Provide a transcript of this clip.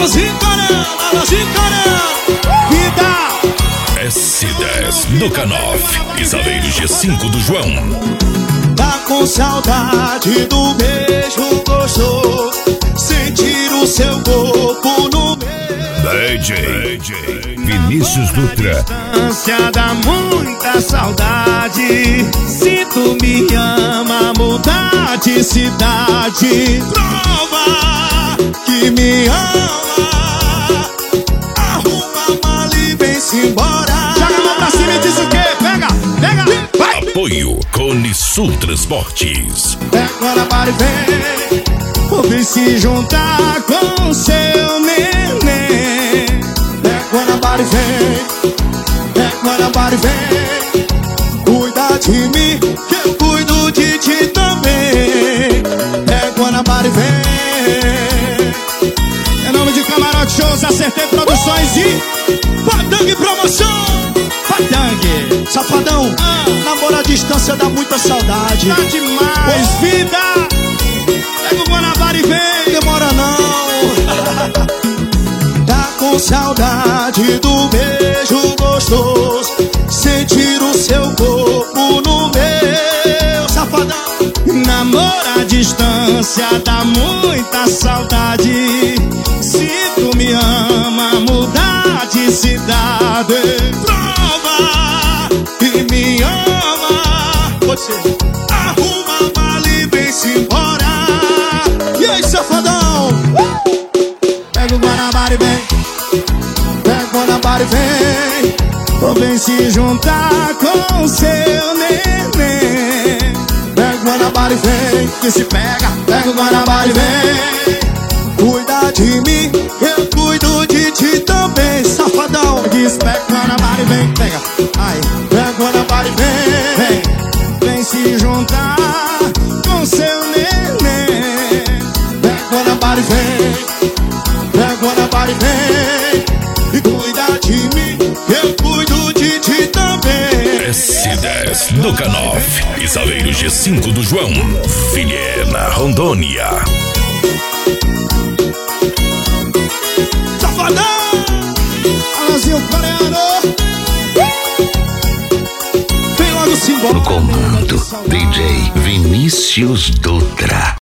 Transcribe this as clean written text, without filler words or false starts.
Alôzinho Coreano, alôzinho Coreano. Vida S10 do Canoff e Saveiro G5 do João. Tá com saudade do beijo gostoso, sentir o seu corpo no meu. DJ Vinícius Dutra. Distância dá muita saudade. Se tu me ama, mudar de cidade. Prova que me ama. Arruma a mala e vem-se embora. Joga a mão pra cima e diz o quê? Pega, pega, vai. Apoio Cone Sul Transportes. Agora para e vem. Vem se juntar com seu neném. Agora para e vem. Agora para e vem. Cuida de mim, que eu cuido de ti também. Agora para e vem. Em nome de Camarote Shows, Acertei Produções e Padang Promoção. Padang, safadão, namoro à distância dá muita saudade. Tá demais. Pois vida, pega o Guanabara e vem. Demora não. Tá com saudade do beijo gostoso, sentir o seu corpo no meu. Safadão, namoro à distância dá muita saudade. Se tu me ama, mudar de cidade. Prova que me ama. Pode ser. Arruma a mala e vem-se embora. E aí, safadão? Pega o Guanabara e vem. Pega o Guanabara e vem. Ou vem se juntar com seu neném. Pega o Guanabara e vem. Que se pega. Pega o Guanabara e vem. Cuida de mim, eu cuido de ti também. Safadão, diz pega o Guanabara e vem. Pega, ai, pega o Guanabara e vem. Vem se juntar com seu neném. Pega o Guanabara e vem. Pega o Guanabara e vem. E cuida de mim, eu cuido de ti também. S10 do Canoff e Saveiro G5 do João. Vilhena, Rondônia. Safadão! Alôzinho Coreano. Vem logo se embora. No comando, DJ Vinícius Dutra.